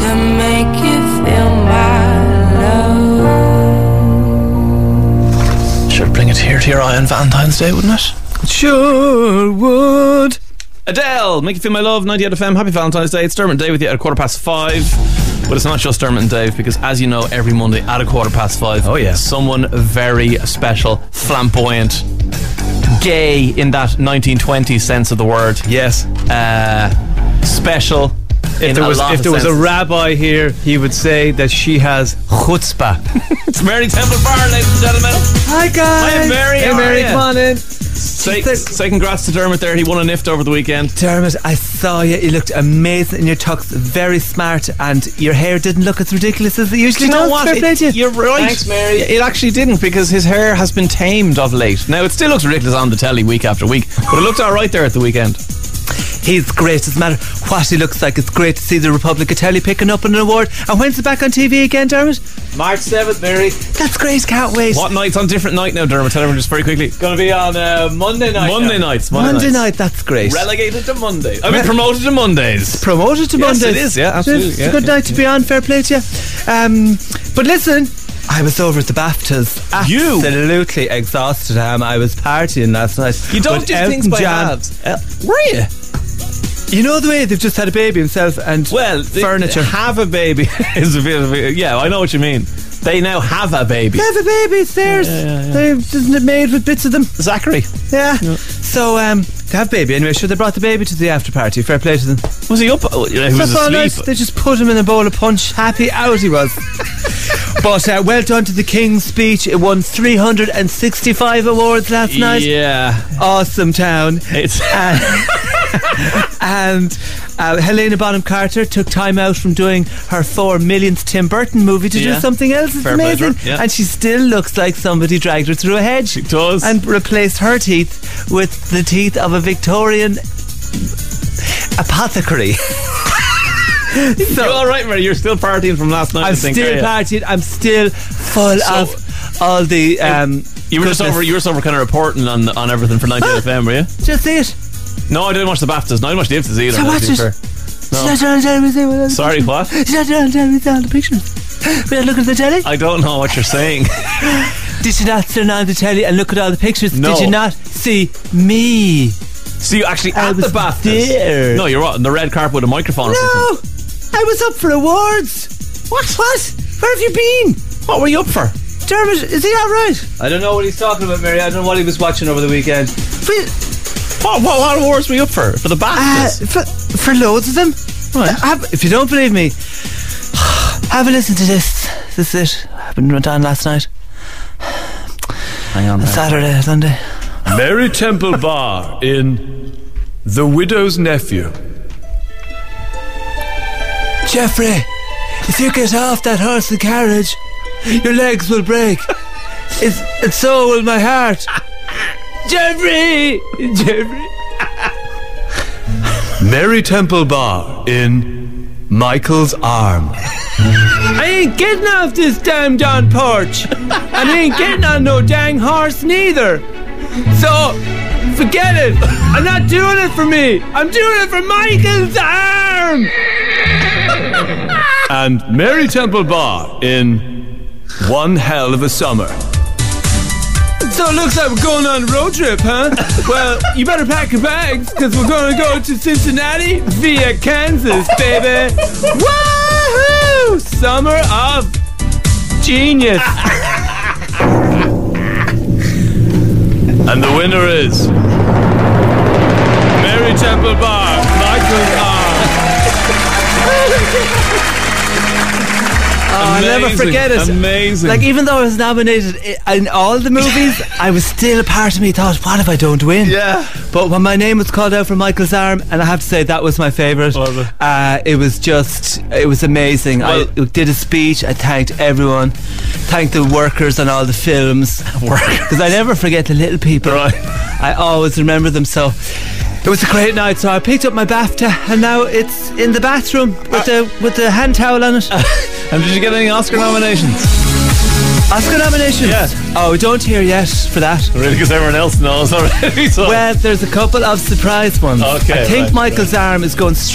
to make you feel my love. Should bring a tear to your eye on Valentine's Day, wouldn't it? Sure would. Adele, Make You Feel My Love, 98 FM. Happy Valentine's Day. It's Dermot and Dave with you at 5:15. But it's not just Dermot and Dave, because as you know, every Monday at 5:15, oh yeah, someone very special, flamboyant, gay in that 1920s sense of the word. Yes. Special. If there was a rabbi here, he would say that she has chutzpah. It's Mary Temple Bar, ladies and gentlemen. Hi guys. Hi Mary. Hey Mary, come on in. Say congrats to Dermot there. He won a Nift over the weekend. Dermot, I saw you. You looked amazing in your tux, very smart, and your hair didn't look as ridiculous as it usually does. You know what? You're right. Thanks, Mary. It actually didn't, because his hair has been tamed of late. Now, it still looks ridiculous on the telly week after week, but it looked alright there at the weekend. He's great. Doesn't matter what he looks like. It's great to see the Republic of Telly picking up an award. And when's it back on TV again, Dermot? March 7th, Mary. That's great. Can't wait. What night's on different night now, Dermot? Tell everyone just very quickly. It's going to be on Monday night. Monday night. That's great. Relegated to Monday. I mean, promoted to Mondays. Promoted to Mondays. Yes, it is. Yeah, absolutely. It's a good night to be on. Fair play to you. But listen, I was over at the BAFTAs. Absolutely exhausted. I was partying last night. You don't do things by halves. Were you? You know the way they've just had a baby himself and furniture. Have a baby is a bit of a, yeah, I know what you mean. They now have a baby. They have a baby, it's theirs. Isn't it made with bits of them? Zachary. Yeah. So they have baby anyway. Sure, they brought the baby to the after party. Fair play to them. Was he up? He was asleep. Nice. They just put him in a bowl of punch. Happy out he was. But well done to the King's Speech. It won 365 awards last night. Yeah. Awesome town. It's and Helena Bonham Carter took time out from doing her 4 millionth Tim Burton movie to do something else. It's amazing. And she still looks like somebody dragged her through a hedge. She does. And replaced her teeth with the teeth of a Victorian apothecary. So, you alright, Mary? You're still partying from last night? I'm still partying. I'm still full of all the you were just over kind of reporting on everything for 98 FM, were you? Just it. No, I didn't watch the BAFTAs. No, I didn't watch the IFTAs either. So watch it. No. Sorry, what? She's not trying to tell me all the pictures. We look at the telly. I don't know what you're saying. Did you not turn on the telly and look at all the pictures? No. Did you not see me? So you actually at the BAFTAs? There. No, you're on the red carpet with a microphone or something. I was up for awards. What? Where have you been? What were you up for? Dermot, is he alright? I don't know what he's talking about, Mary. I don't know what he was watching over the weekend. What awards were you up for? For the BAFTAs? For loads of them. Right. If you don't believe me, have a listen to this. This is it. Happened on last night. Hang on. Saturday, Sunday. Mary Temple Bar in The Widow's Nephew. Jeffrey, if you get off that horse and carriage, your legs will break. And so will my heart. Jeffrey! Mary Temple Bar in Michael's Arm. I ain't getting off this damn John porch. And I ain't getting on no dang horse neither. So, forget it. I'm not doing it for me. I'm doing it for Michael's Arm. And Mary Temple Bar in One Hell of a Summer. So it looks like we're going on a road trip, huh? Well, you better pack your bags, because we're going to go to Cincinnati via Kansas, baby. Woohoo! Summer of genius. And the winner is Mary Temple Bar, Michael's Arm. I'll never forget it. Amazing. Like, even though I was nominated in all the movies, I was still, a part of me thought, what if I don't win? Yeah. But when my name was called out for Michael's Arm, and I have to say that was my favourite, it was amazing. Well, I did a speech. I thanked everyone, thanked the workers on all the films, because I never forget the little people. Right. I always remember them. So it was a great night. So I picked up my BAFTA, and now it's in the bathroom with the hand towel on it. And did you get any Oscar nominations? Oscar nominations? Yeah. Oh, we don't hear yet for that. Really, because everyone else knows already. So. Well, there's a couple of surprise ones. Okay, I think Michael's Arm is going